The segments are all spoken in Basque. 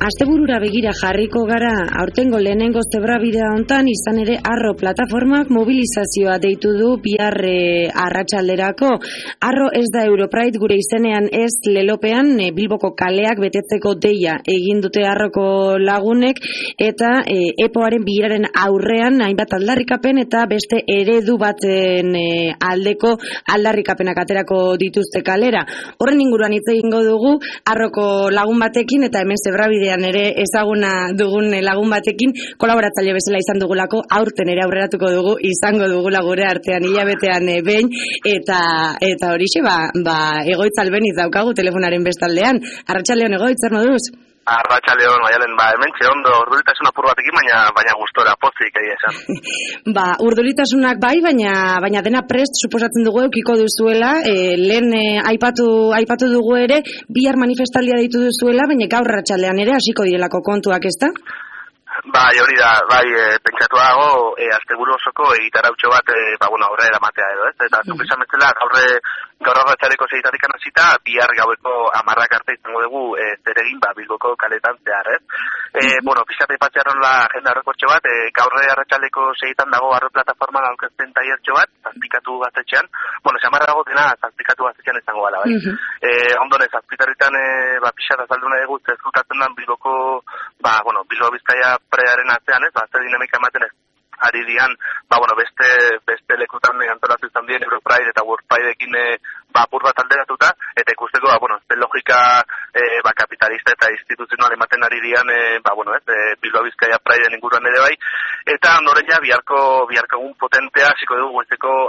asteburura begira jarriko gara aurtengo lehenengo zebrabidea hontan, izan ere Arro plataformak mobilizazioa deitu du bihar arratsalderako. Arro ez da Europride gure izenean ez lelopean, Bilboko kaleak betetzeko deia egin dute Arroko lagunek, eta EPOaren bilaren aurrean hainbat aldarrikapen eta beste eredu baten aldeko aldarrikapenak aterako dituzte kalera. Horren inguruan hitz egingo dugu Arroko lagun batekin, eta hemen zebrabidean ere ezaguna dugun lagun batekin kolaboratzaile bezala izan dugulako, aurten ere aurreratuko dugu, izango dugula gure artean hilabetean behin, eta horixe Egoitz Albeniz daukagu telefonaren bestaldean. Arratsaldeon Egoitz, zer moduz? Arratsaldeon, Maialen, hementxe ondo urduritasun apur batekin, baina gustora pozik egia esan. Urduritasunak baina dena prest suposatzen dugu eukiko duzuela, lehen aipatu dugu ere, bihar manifestaldia ditu duzuela, baina gaur arratsaldean ere hasiko direlako kontuak, ezta? Hori da, pentsatu dago, asteburu osoko egitarautxo bat, aurre eramatea edo, ez? Eta zuk esan bezala, gaur arratsaleko 6:00 hasita, bihar gaueko 10:00 arte izango dugu zer egin Bilboko kaletan zehar, ez? Pixat aipatzearon la agenda horrekortxo bat, gaur arratsaleko 6:00 dago Arro plataforman aurkezten tailertxo bat, zazpikatu gaztetxean, samarra dago dena zazpikatu gaztetxean izango gala, bai? Ondone, zazpitarritan pixat azalduna dugu zezkutatzen den Bilboko, Bilbo Bizkaia prearen atzean, ez? Zer dinamika ematen ez ari dian, beste lekutan antolatu izan dien Europride eta Worldprideekin apur bat alderatuta, eta ikusteko, logika kapitalista eta instituzional ematen ari dian, Bilbao Bizkaia Pride inguruan ere bai, eta ondoren ja, biharko egun potentea, hasiko dugu goizeko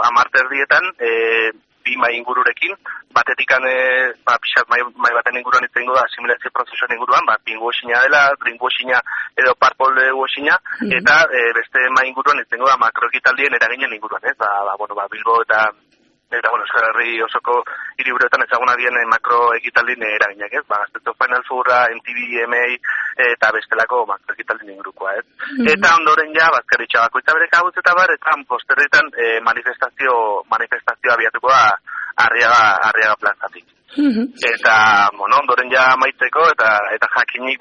10:00 bi mai ingururekin, batetikan pixat mai baten inguruan izango da asimilazio prozesuan inguruan, pinkwashing-a dela, greenwashing-a edo purple washing-a, eta beste mai inguruan izango da makroekitaldien eraginen inguruan, ez? Bilbo eta Euskal Herri osoko hiriburuetan ezaguna dien makroekitaldien eraginak, ez? Gaztetxo Final Foura, MTV, MA, eta bestelako makroekitaldien ingurukoa, ez? Eta ondoren ja, bazkaritxa bakoitza bere kabuz eta posterretan manifestazioa abiatuko da Arriaga plazatik. Eta, ondoren ja maitzeko, eta jakinik,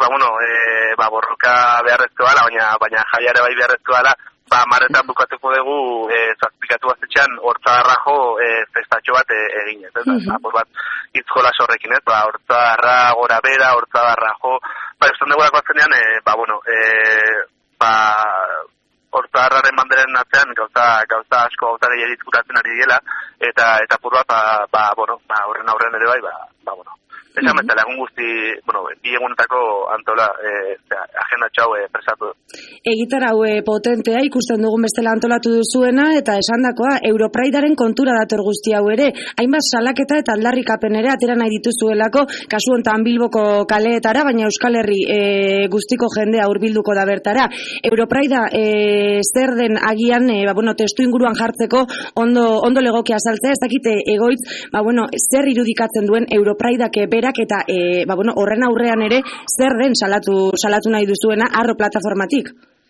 borroka beharrezko dela, baina jaiare bai beharrezko dela, maretan bukatuko dugu zazpikatu gaztetxean hortzadarrajo festatxo bat eginez, ez? Apur bat itzjola sorrekin, ez? Hortzadarra, gora bera, hortzadarrajo, estan dugu dako atzenean, hortzadarraren banderen atzean gauza asko gauza gehiagin izkutatzen ari diela, eta apur bat, horren aurren ere bai, esan bezala, egun guzti, bi egunetako antola agenda txau presatu. Egitarau potentea ikusten dugun bestela antolatu duzuena, eta esandakoa Europridearen kontura dator guzti hau ere, hainbat salaketa eta aldarrikapen ere atera nahi dituzuelako, kasu hontan Bilboko kaleetara, baina Euskal Herri guztiko jendea hurbilduko da bertara. Europridea zer den agian, testu inguruan jartzeko ondo legokia azaltzea, ez dakite Egoitz, zer irudikatzen duen Europrideak berak, eta horren aurrean ere zer den salatu nahi duzuena Arro plataformatik?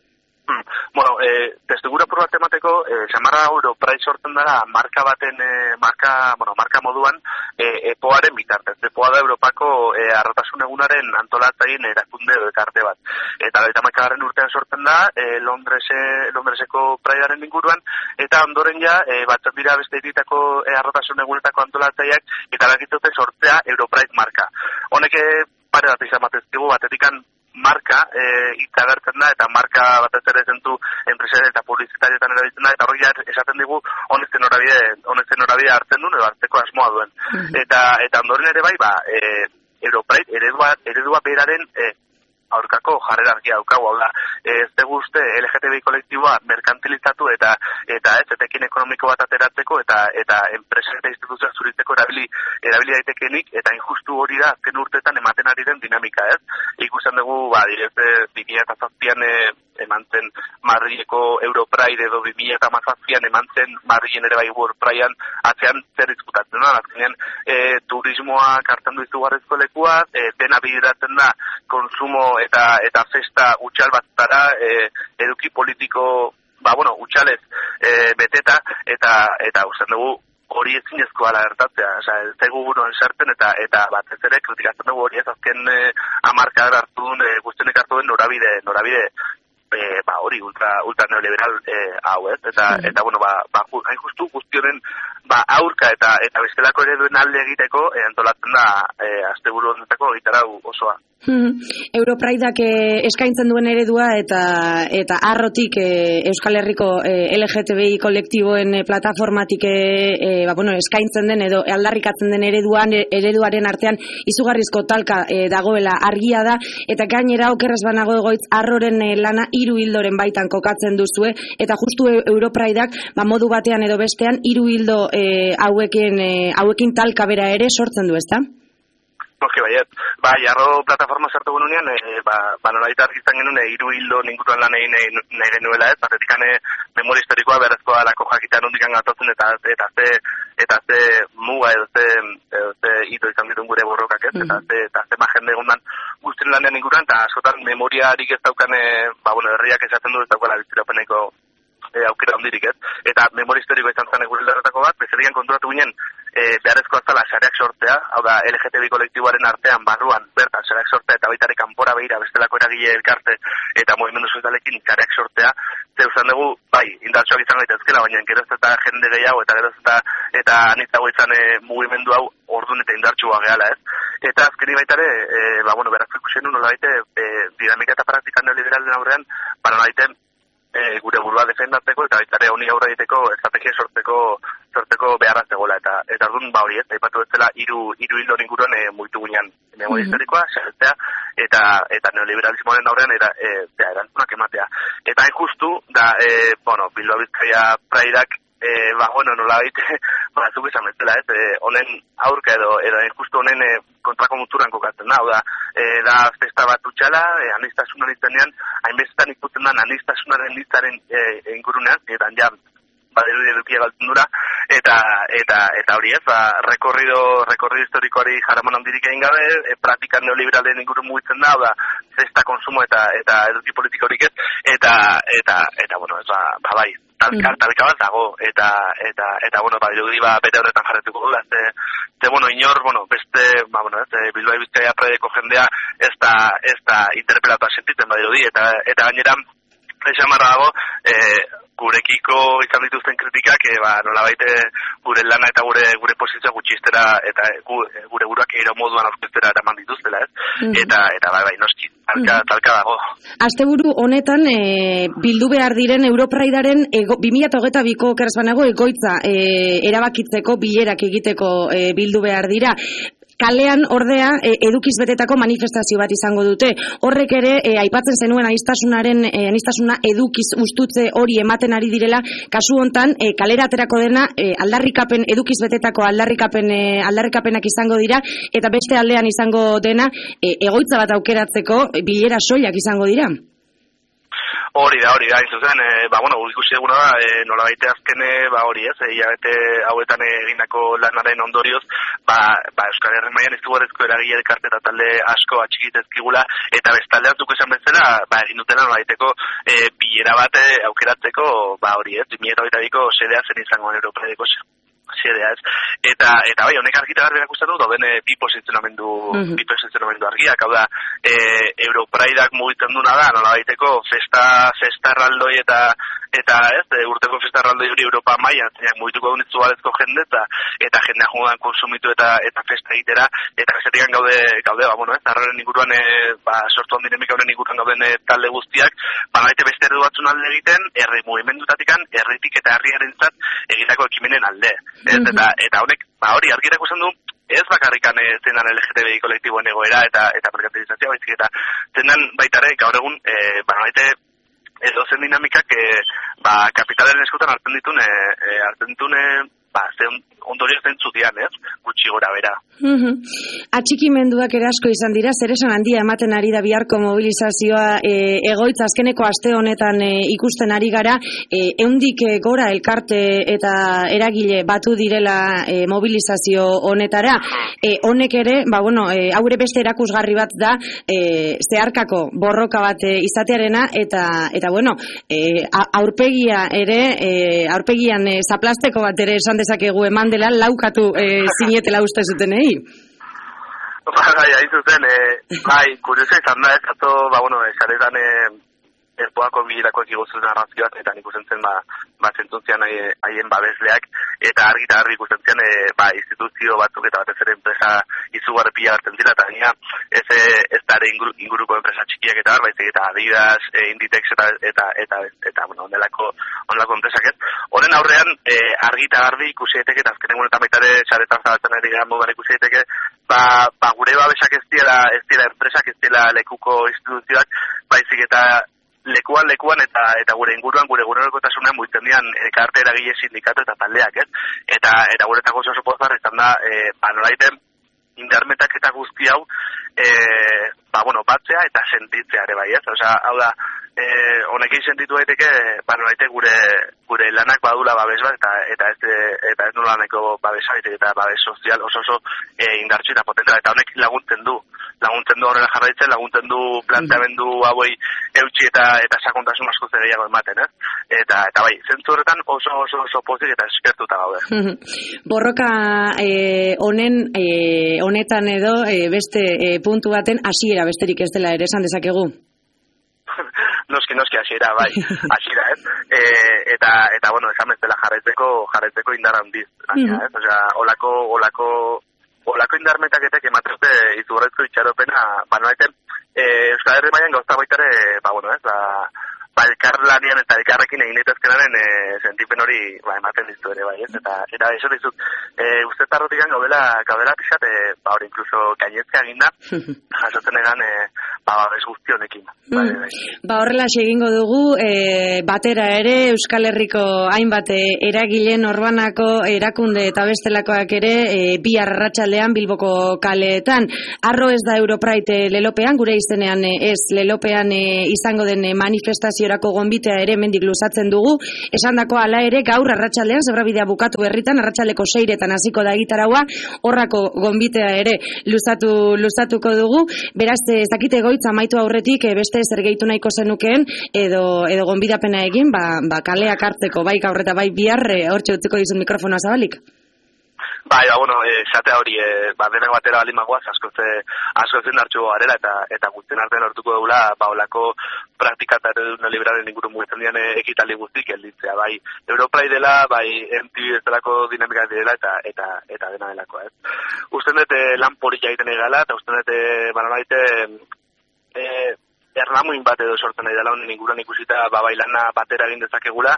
Testigura por bat emateko, samarra Europride sortzen dara marka baten, marka moduan, EPOaren bitartez. EPOa da Europako arrotasun egunaren antolatzaien erakunde edo ekarte bat. Eta 30. urtean sortzen da, Londreseko Pridearen inguruan, eta ondoren ja, batzat dira beste iritako arrotasun egunetako antolatzaileak, eta lakitute sortzea Europride marka. Honek pare bat izan batezkigu, batetikan marka hitza agertzen da, eta marka batez ere zentu enpresaren eta publizitarietan erabiltzen da, eta hori esaten digu honezen norabide hartzen duen, edo hartzeko asmoa duen. Eta ondoren ere bai, Europride eredua beraren aurkako jarrera argia daukagu, hau da, ez dugu uste LGTBI kolektiboa merkantilizatu eta etekin ekonomiko bat ateratzeko eta enpresa eta instituzioa zuritzeko erabili daitekenik, eta injustu hori da azken urteetan ematen ari den dinamika, ez? Ikusten dugu, direz, 2007an eman zen Madrileko Europride edo 2017an eman zen Madrilen ere bai Worldpridean atzean zer izkutatzen da, azkenean turismoa kartan du izugarrezko lekua, dena bideratzen da konsumo eta festa utxal batara eduki politiko, utxalez beteta, eta usten dugu hori ezinezkoa da gertatzea, ez zaigu sartzen eta batez ere kritikatzen dugu hori ez azken hamarkadar hartu duen, guztionek hartu duen norabide hori ultra neoliberal hau ez, eta bueno, hain justu guztionen aurka eta bestelako ereduen alde egiteko antolatzen da asteburu honetako egitarau osoa. Europraidak eskaintzen duen eredua eta arrotik Euskal Herriko LGTBI kolektiboen plataformatik eskaintzen den edo aldarrikatzen den ereduaren artean izugarrizko talka dagoela argia da, eta gainera okerrez banago egoitz arroren lana 3 hildoren baitan kokatzen duzue, eta justu Europraidak modu batean edo bestean 3 hildo hauekin talka bera ere sortzen du, ezta? Noski baiet, jarro plataforma sartu genunean, nolaita argiztan genuen 3 hildo ninguruan lan egin nahi genuela ez, batetik memoria historikoa berezkoa lako jakitan hundikan gatotzen eta ze muga edo ze hito izan ditun gure borrokak ez, eta ze jende egundan guztien lanean inguruan, eta askotan memoriarik ez daukan, herriak esaten du ez daukala bizirapeneko aukera hondirik ez, eta memoria historikoa izan zen gure lerretako bat, bezerian konturatu ginen, beharrezkoa zala sareak sortzea, hau da LGTBI kolektiboaren artean barruan bertan sareak sortzea eta baitare kanpora begira bestelako eragile elkarte eta movimendu sozialekin sareak sortzea, zeuzan dugu, indartsuak izan gaitezkela, baina geroz eta jende gehiago eta geroz eta anitzago izan mugimendu hau ordun eta indartsua gehala ez. Eta azkeni baitare, berazko ikusen du nola baite, dinamika eta praktika neoliberalen aurrean, nolaite gure burua defendatzeko eta baitare honi aurre egiteko estrategia sortzeko beharra zegoela eta orduan hori ez, aipatu ez dela 3 hildo inguruan mugitu guinean memoria historikoa, xertzea eta neoliberalismoaren aurrean erantzunak ematea. Eta hain justu da, Bilbao Bizkaia Praidak nola baite, zuk izan bezala ez, honen aurka edo justu honen kontrako muturan kokatzen da, da festa bat utxala, anistasunan izanean, hainbestetan ikusten da anistasunaren listaren ingurunean, eta baderu edukia galtzen dura, eta hori ez, rekorrido historikoari jaraman handirik egin gabe, praktikan neoliberalen ingurun mugitzen da, festa konsumo eta eduki politika horik ez, eta bueno, bai, talka bat dago, eta dirudi bete horretan jarretuko dula, inor, beste, Bilbao Bizkaia Praideko jendea ez da interpelatua sentitzen badirudi, eta gainera, esamarra dago, gurekiko izan dituzten kritikak, nola baite gure lana eta gure posizioa gutxistera eta gure buruak eiro moduan aurkeztera eraman dituztela, ez? Eta noski, talka dago. Asteburu honetan, bildu behar diren Europraidaren 2022ko okerrez banago egoitza erabakitzeko bilerak egiteko bildu behar dira. Kalean, ordea, edukiz betetako manifestazio bat izango dute. Horrek ere, aipatzen zenuen anistasuna edukiz ustutze hori ematen ari direla, kasu hontan, kalera aterako dena, edukiz betetako aldarrikapenak izango dira, eta beste aldean izango dena, egoitza bat aukeratzeko bilera soilak izango dira. Hori da, izuzen, ikusi eguna da, nola baite azken, hori ez, hilabete hauetan egindako lanaren ondorioz, Euskal Herri mailan izugarrizko eragile elkarte eta talde asko atxikitezkigula, eta bestaldean zuko esan bezala, egin dutela nola baiteko bilera bat aukeratzeko, hori ez, 2022ko sedea zen izango Europraideko xedea ez. Eta honek argita garbi erakusten du, dauden bi posizionamendu argiak, hau da, Europraidak mugitzen duna da, nola baiteko festa erraldoi eta ez, urteko festa erraldoi hori Europa mailan, zeinak mugituko duen itzugalezko jende, eta jendea jodan konsumitu eta festa egitera, eta besetikan gaude, ez, arroren inguruan, sortu dinamika horren inguruan gauden talde guztiak, baite beste eredu batzun alde egiten, herri mugimendutatik, herritik eta herriarentzat egitako ekimenen alde. Eta honek, hori argi erakusten du, ez bakarrikan zendan LGTBI kolektiboen egoera eta merkantilizazioa, baizik eta zendan baitare gaur egun, edozen dinamikak kapitalaren eskutan hartzen ditun ondorio zentzutian, ez? Gutxi gora bera. Atxikimenduak ere asko izan dira, zer esan handia ematen ari da biharko mobilizazioa egoitza azkeneko aste honetan ikusten ari gara, ehundik gora elkarte eta eragile batu direla mobilizazio honetara. Honek ere, haure beste erakusgarri bat da, zeharkako borroka bat izatearena, eta aurpegia ere, aurpegian zaplasteko bat ere esan dezakegu eman dela laukatu zinetela uste zutenei. Bai, hain zuzen, kurioso izan da, esaretan Espoako bilirakoak iguzun arrazioak, eta nik usten zen, zentzuntzian haien babesleak, eta argi ikusten zen, instituzio batzuk eta batez ere enpresa izugarri pila hartzen dira, eta gaina ez da ere inguruko enpresa txikiak eta baizik eta Adidas, Inditex eta onelako enpresak ez. Honen aurrean, argi eta garbi ikusi daiteke, eta azkenen gunetan baita ere saretan zabatzen ari gara moduan ikusi daiteke, gure babesak ez dira enpresak, ez dira lekuko instituzioak, baizik eta lekuan eta gure inguruan, gure gurenkotasunean muitzen dian elkarte eragile sindikatu eta taldeak, ez? Eta guretako oso pozar izan da, nolaiten internetak eta guzti hau, batzea eta sentitzea ere bai, ez? Osea, hau da, honekin sentitu daiteke, nolaite gure lanak badula babes bat, eta ez nolaneko babesa, eta babes sozial oso indartsu eta potentela, eta honek laguntzen du horrela jarraitzen, laguntzen du planteamendu hauei eutxi eta sakontasun asko gehiago ematen, ez? Eta bai, zentzu horretan oso pozik eta eskertuta gaude. Borroka honetan edo beste puntu baten hasiera besterik ez dela ere esan dezakegu? Noski hasiera, bai, hasiera, ez? Eta esan bezala jarraitzeko indar handiz, ez? Osea, olako indarmetaketek ematezte izugarrizko itxaropena, nolaiten, Euskal Herri mailan gauza baitare, elkarlanian eta elkarrekin egin daitezkenaren sentipen hori ematen dizu ere, bai, ez? Eta eso dizut, uste tarrotikan gaudela pixat, hori inkluso gainezka eginda, jasotzen egan, ez guzti honekin. Horrela egingo dugu, batera ere, Euskal Herriko hainbat eragile norbanako erakunde eta bestelakoak ere, bihar arratsaldean Bilboko kaleetan. Arro ez da Europride lelopean, gure izenean ez lelopean izango den manifestaziorako gonbitea ere mendik luzatzen dugu. Esandako hala ere, gaur arratsaldean Zebrabidea bukatu berritan, arratsaldeko 6etan hasiko da egitaraua, horrako gonbitea ere luzatuko dugu. Beraz, ez dakite goitza amaitu aurretik beste zer gehitu nahiko zenukeen edo gonbidapena egin, kaleak hartzeko bai gaur eta bai bihar hortxe utziko dizut mikrofonoa zabalik. Bai, esatea hori, denak batera balimagoaz, asko zendartxu garela eta guztien artean hortuko dugula, olako praktika eta ereduna liberalen inguru mugitzen dian ekitaldi guztik elditzea, bai, Europride dela, bai, MTV ez delako dinamika direla eta dena delako, ez. Usten dut lan porik egiten egala, eta usten dut, erlamuin bat edo sortzen nahi dela honen inguruan ikusita bailana batera egin dezakegula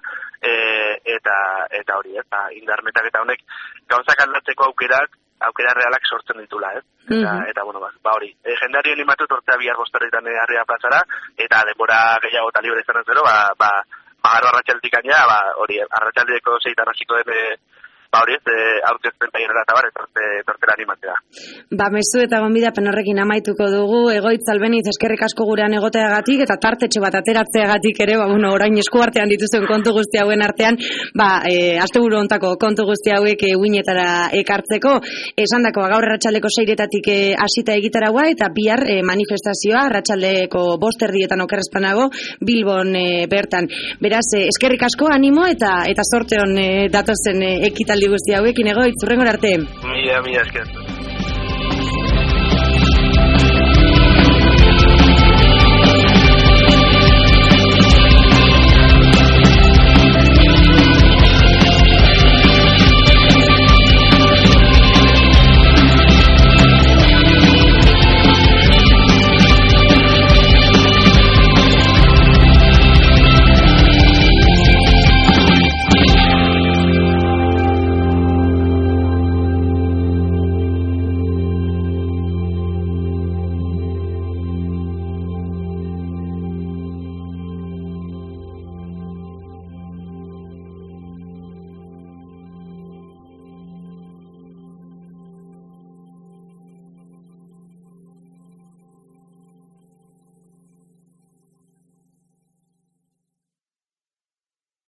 eta hori, ez, indarmetak eta honek gauzak aldatzeko aukera realak sortzen ditula, ez? Eta hori, jendeari animatu tortzea bihar bostarritan harria plazara, eta denbora gehiago eta libre izan ez gero, garro arratxaldik aina, hori, arratxaldeko 6etan hasiko den hori ez, aurkezten taierera eta etortera animatzea. Mezu eta gonbidapen horrekin amaituko dugu, Egoitz Albeniz eskerrik asko gurean egoteagatik eta tartetxo bat ateratzeagatik ere, orain eskuartean dituzuen kontu guzti hauen artean, asteburu hontako kontu guzti hauek uinetara ekartzeko, esandako gaur arratsaldeko 6etatik hasita egitaragua eta bihar manifestazioa arratsaldeko 5:00 okerrezpanago Bilbon bertan. Beraz, eskerrik asko, animo eta zorte on datozen ekitaldi guzti hauekin, Egoitz, hurrengora arte. Mila esker.